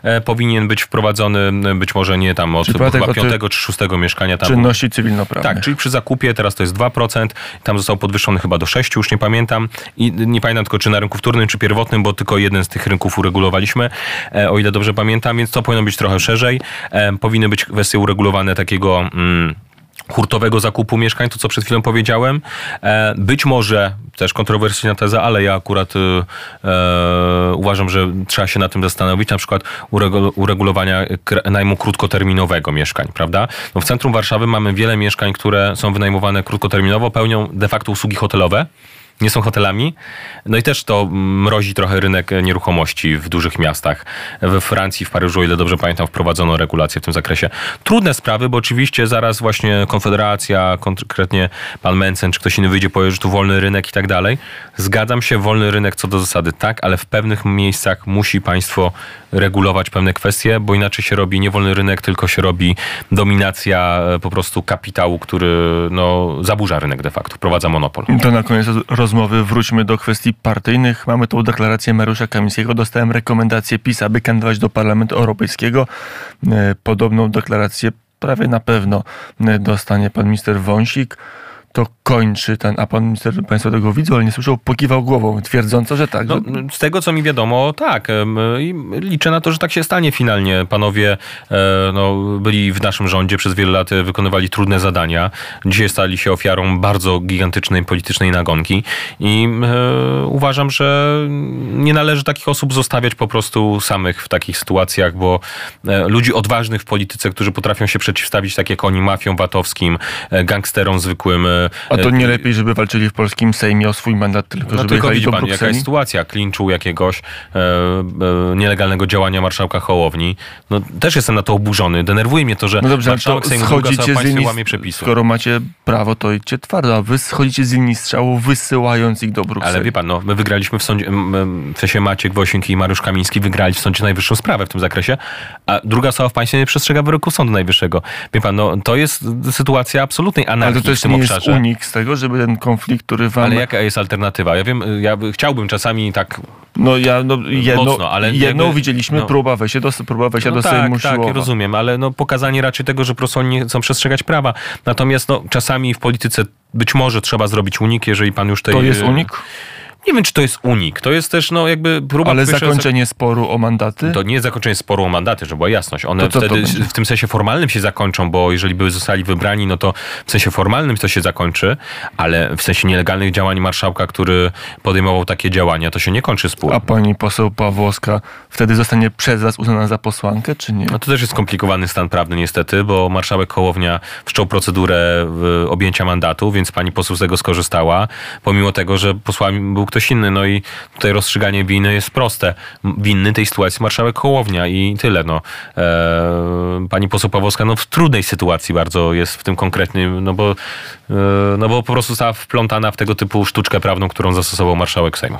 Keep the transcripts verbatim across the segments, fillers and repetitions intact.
powinien być wprowadzony być może nie tam od chyba piątego czy szóstego mieszkania. Tam, czynności cywilnoprawnych. Tak, czyli przy zakupie teraz to jest dwa procent, tam został podwyższony chyba do sześciu, już nie pamiętam. I nie pamiętam tylko czy na rynku wtórnym, czy pierwotnym, bo tylko jeden z tych rynków uregulowaliśmy, o ile dobrze pamiętam, więc to powinno być trochę szerzej. Powinny być kwestie uregulowane takiego... Mm, hurtowego zakupu mieszkań, to co przed chwilą powiedziałem. Być może, też kontrowersyjna teza, ale ja akurat e, uważam, że trzeba się na tym zastanowić, na przykład uregulowania najmu krótkoterminowego mieszkań, prawda? No w centrum Warszawy mamy wiele mieszkań, które są wynajmowane krótkoterminowo, pełnią de facto usługi hotelowe, nie są hotelami. No i też to mrozi trochę rynek nieruchomości w dużych miastach. We Francji, w Paryżu, o ile dobrze pamiętam, wprowadzono regulacje w tym zakresie. Trudne sprawy, bo oczywiście zaraz właśnie Konfederacja, konkretnie pan Mencen, czy ktoś inny wyjdzie, powie, że tu wolny rynek i tak dalej. Zgadzam się, wolny rynek co do zasady tak, ale w pewnych miejscach musi państwo regulować pewne kwestie, bo inaczej się robi nie wolny rynek, tylko się robi dominacja po prostu kapitału, który no, zaburza rynek de facto, wprowadza monopol. To na koniec rozmowy wróćmy do kwestii partyjnych. Mamy tą deklarację Mariusza Kamińskiego. Dostałem rekomendację PiS, aby kandydować do Parlamentu Europejskiego. Podobną deklarację prawie na pewno dostanie pan minister Wąsik. To kończy ten, a pan minister, państwo tego widzą, ale nie słyszał, pokiwał głową, twierdząco, że tak. No, że... Z tego, co mi wiadomo, tak. I liczę na to, że tak się stanie finalnie. Panowie no, byli w naszym rządzie, przez wiele lat wykonywali trudne zadania. Dzisiaj stali się ofiarą bardzo gigantycznej politycznej nagonki i e, uważam, że nie należy takich osób zostawiać po prostu samych w takich sytuacjach, bo e, ludzi odważnych w polityce, którzy potrafią się przeciwstawić, tak jak oni, mafiom VAT-owskim, e, gangsterom zwykłym. A to nie lepiej, żeby walczyli w polskim Sejmie o swój mandat, tylko no żeby tylko jechali widzi do pan, Brukseli? jaka jest sytuacja klinczu jakiegoś e, e, nielegalnego działania marszałka Hołowni. No też jestem na to oburzony. Denerwuje mnie to, że no dobrze, marszałek Sejmu schodzicie z linii, łamie przepisy. Skoro macie prawo, to idźcie twardo, a wy schodzicie z linii strzału, wysyłając ich do Brukseli. Ale wie pan, no my wygraliśmy w sądzie, w sensie Maciek Wojsik i Mariusz Kamiński wygrali w Sądzie Najwyższą sprawę w tym zakresie, a druga osoba w państwie nie przestrzega wyroku Sądu Najwyższego. Wie pan, no to jest sytuacja absolutnej anarchii ale to też w tym nie obszarze. Jest unik z tego, żeby ten konflikt, który wam... Ale jaka jest alternatywa? Ja wiem, ja chciałbym czasami tak no ja no, jedno, mocno, ale jedną jakby, widzieliśmy, no, próba wejścia do, próba wejścia no do tak, Sejmu tak, siłowa. rozumiem, ale no pokazanie raczej tego, że po prostu oni nie chcą przestrzegać prawa. Natomiast no czasami w polityce być może trzeba zrobić unik, jeżeli pan już tej... To jest unik? Nie wiem, czy to jest unik. To jest też no jakby próba... Ale zakończenie sporu o mandaty? To nie jest zakończenie sporu o mandaty, żeby była jasność. One to, wtedy to w tym sensie formalnym się zakończą, bo jeżeli by zostali wybrani, no to w sensie formalnym to się zakończy, ale w sensie nielegalnych działań marszałka, który podejmował takie działania, to się nie kończy spór. A pani poseł Pawłowska wtedy zostanie przez was uznana za posłankę, czy nie? No to też jest skomplikowany stan prawny niestety, bo marszałek Hołownia wszczął procedurę objęcia mandatu, więc pani poseł z tego skorzystała, pomimo tego, że posłami był ktoś inny. No i tutaj rozstrzyganie winy jest proste. Winny tej sytuacji marszałek Hołownia i tyle. No. E, pani poseł Pawłowska no, w trudnej sytuacji bardzo jest w tym konkretnym, no bo, e, no bo po prostu została wplątana w tego typu sztuczkę prawną, którą zastosował marszałek Sejmu.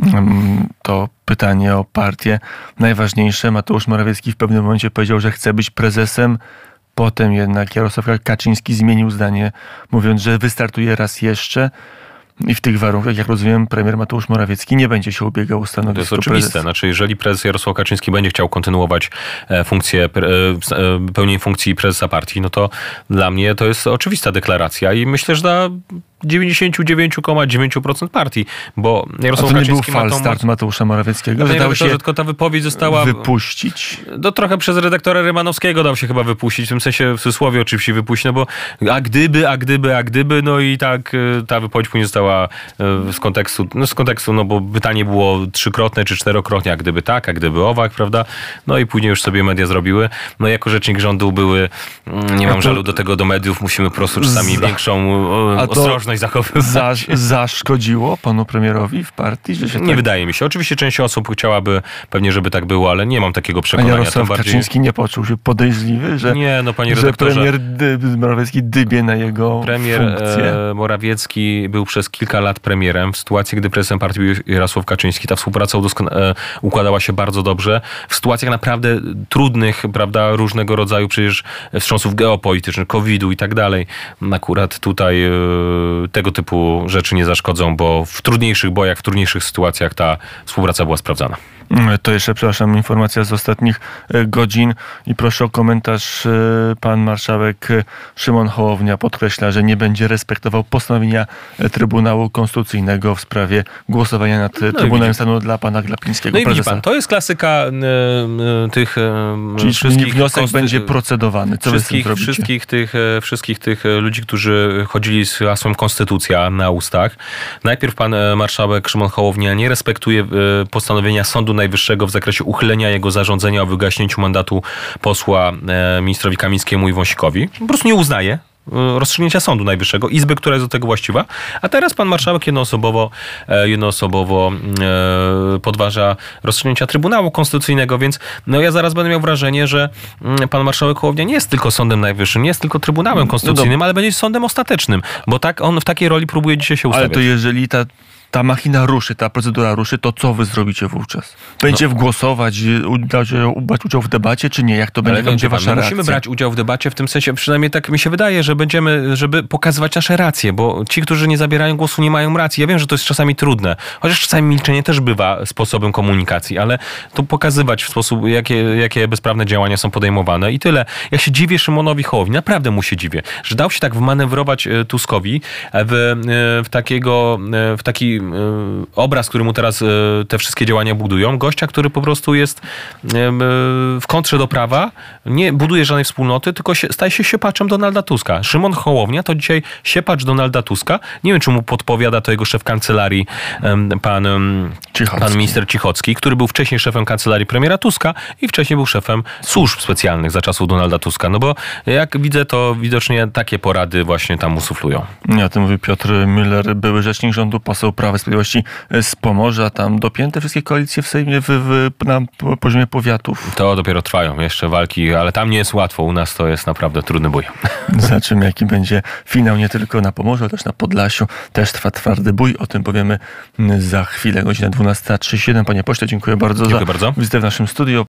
To pytanie o partię. Najważniejsze, Mateusz Morawiecki w pewnym momencie powiedział, że chce być prezesem. Potem jednak Jarosław Kaczyński zmienił zdanie, mówiąc, że wystartuje raz jeszcze. I w tych warunkach, jak rozumiem, premier Mateusz Morawiecki nie będzie się ubiegał o stanowisko. To jest oczywiste. Prezesa. Znaczy, jeżeli prezes Jarosław Kaczyński będzie chciał kontynuować funkcję, pełnienie funkcji prezesa partii, no to dla mnie to jest oczywista deklaracja i myślę, że dla dziewięćdziesiąt dziewięć przecinek dziewięć procent partii, bo Jarosław A to nie Kaczyński był ma fal start Mateusza Morawieckiego, że dał się tylko ta wypowiedź została wypuścić. No trochę przez redaktora Rymanowskiego dał się chyba wypuścić, w tym sensie w cudzysłowie oczywiście wypuścić, no bo a gdyby, a gdyby, a gdyby, no i tak ta wypowiedź później została z kontekstu, no z kontekstu, no bo pytanie było trzykrotne czy czterokrotnie, a gdyby tak, a gdyby owak, prawda? No i później już sobie media zrobiły. No jako rzecznik rządu były, nie mam żalu do tego, do mediów, musimy po prostu czasami za, większą ostrożność zachowywać. Za, zaszkodziło panu premierowi w partii? Że się nie tak... wydaje mi się. Oczywiście część osób chciałaby pewnie, żeby tak było, ale nie mam takiego przekonania. A Jarosław bardziej... Kaczyński nie poczuł się podejrzliwy, że, nie, no, panie że redaktorze, premier dy, Morawiecki dybie na jego premier funkcję? E, Morawiecki był przez kilka lat premierem. W sytuacji, gdy prezesem partii był Jarosław Kaczyński, ta współpraca udoskon- e, układała się bardzo dobrze. W sytuacjach naprawdę trudnych, prawda, różnego rodzaju przecież wstrząsów geopolitycznych, kowida i tak dalej. Akurat tutaj e, tego typu rzeczy nie zaszkodzą, bo w trudniejszych bojach, w trudniejszych sytuacjach ta współpraca była sprawdzana. To jeszcze, przepraszam, informacja z ostatnich godzin i proszę o komentarz. Pan marszałek Szymon Hołownia podkreśla, że nie będzie respektował postanowienia Trybunału Konstytucyjnego w sprawie głosowania nad no Trybunałem Stanu dla pana Glapińskiego. No i widzi pan, to jest klasyka y, y, tych y, Czyli wszystkich... wniosek konsty- będzie procedowany. Co wszystkich, wszystkich, tych, wszystkich tych ludzi, którzy chodzili z hasłem Konstytucja na ustach. Najpierw pan marszałek Szymon Hołownia nie respektuje postanowienia Sądu Najwyższego w zakresie uchylenia jego zarządzenia o wygaśnięciu mandatu posła ministrowi Kamińskiemu i Wąsikowi. Po prostu nie uznaje rozstrzygnięcia Sądu Najwyższego, Izby, która jest do tego właściwa, a teraz pan marszałek jednoosobowo, jednoosobowo podważa rozstrzygnięcia Trybunału Konstytucyjnego, więc no ja zaraz będę miał wrażenie, że pan marszałek Hołownia nie jest tylko Sądem Najwyższym, nie jest tylko Trybunałem Konstytucyjnym, no ale będzie sądem ostatecznym, bo tak on w takiej roli próbuje dzisiaj się ustawiać. Ale to jeżeli ta ta machina ruszy, ta procedura ruszy, to co wy zrobicie wówczas? Będziecie no. głosować, brać udział w debacie, czy nie? Jak to będzie, będzie wasza reakcja? Musimy brać udział w debacie, w tym sensie, przynajmniej tak mi się wydaje, że będziemy, żeby pokazywać nasze racje, bo ci, którzy nie zabierają głosu, nie mają racji. Ja wiem, że to jest czasami trudne, chociaż czasami milczenie też bywa sposobem komunikacji, ale to pokazywać w sposób, jakie, jakie bezprawne działania są podejmowane i tyle. Ja się dziwię Szymonowi Hołowni, naprawdę mu się dziwię, że dał się tak wmanewrować Tuskowi w, w takiego, w taki obraz, który mu teraz te wszystkie działania budują. Gościa, który po prostu jest w kontrze do prawa, nie buduje żadnej wspólnoty, tylko się, staje się siepaczem Donalda Tuska. Szymon Hołownia to dzisiaj siepacz Donalda Tuska. Nie wiem, czy mu podpowiada to jego szef kancelarii, pan, pan minister Cichocki, który był wcześniej szefem kancelarii premiera Tuska i wcześniej był szefem służb specjalnych za czasów Donalda Tuska. No bo jak widzę, to widocznie takie porady właśnie tam mu suflują. Ja to mówi Piotr Müller, były rzecznik rządu, poseł Prawa i Sprawiedliwości z Pomorza, tam dopięte wszystkie koalicje w Sejmie w, w, na poziomie powiatów. To dopiero trwają jeszcze walki, ale tam nie jest łatwo. U nas to jest naprawdę trudny bój. Zobaczymy, jaki będzie finał nie tylko na Pomorzu, ale też na Podlasiu. Też trwa twardy bój. O tym powiemy za chwilę. Godzina dwunasta trzydzieści siedem. Panie pośle, dziękuję bardzo dziękuję za bardzo. wizytę w naszym studiu.